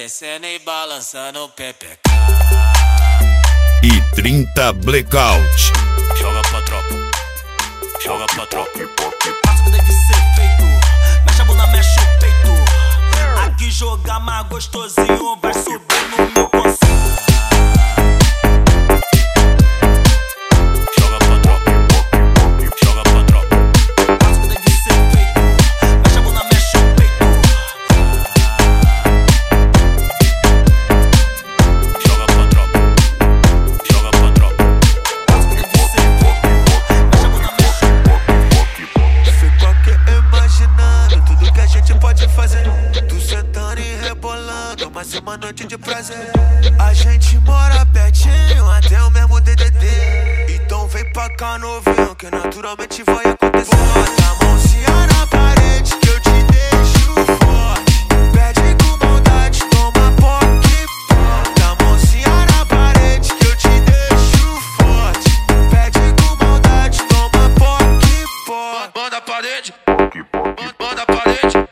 descendo e balançando o pepeca. E 30 Blackout. Joga pra tropa, joga pra tropa. Faço o que deve ser feito, mexe a bunda, mexe o peito. Aqui jogar mais gostosinho, vai subir no meu conceito. Mas é uma noite de prazer. A gente mora pertinho, até o mesmo DDD. Então vem pra cá novinho, que naturalmente vai acontecer. Bota a mãozinha na parede que eu te deixo forte. Pede com maldade, toma poque. Bota a mãozinha na parede que eu te deixo forte. Pede com maldade, toma poque. Bota a parede, bota a parede.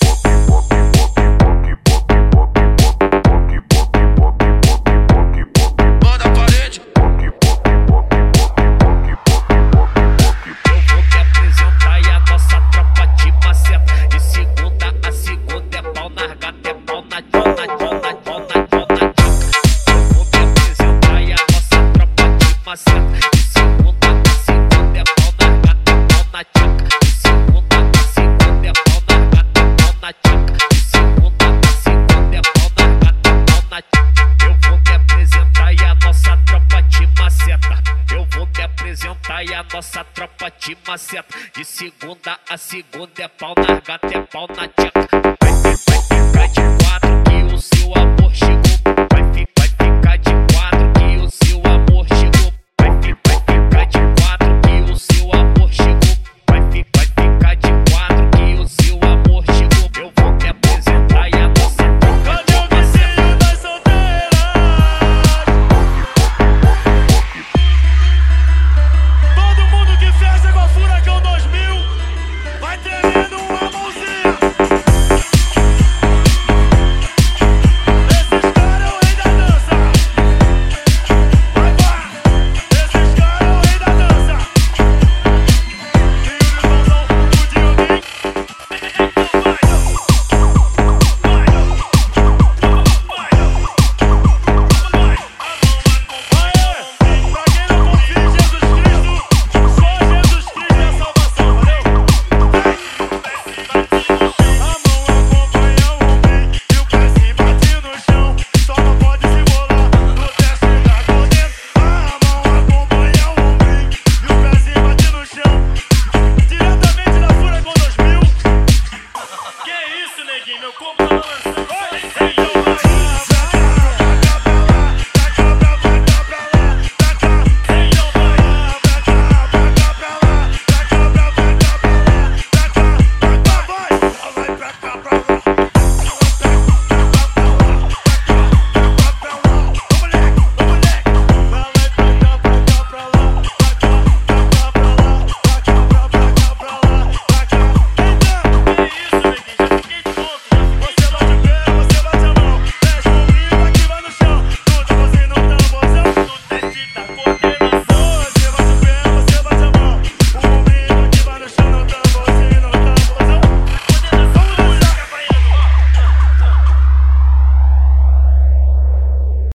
E a nossa tropa te maceta. De segunda a segunda é pau na gata, é pau na tcheca. Vai ficar de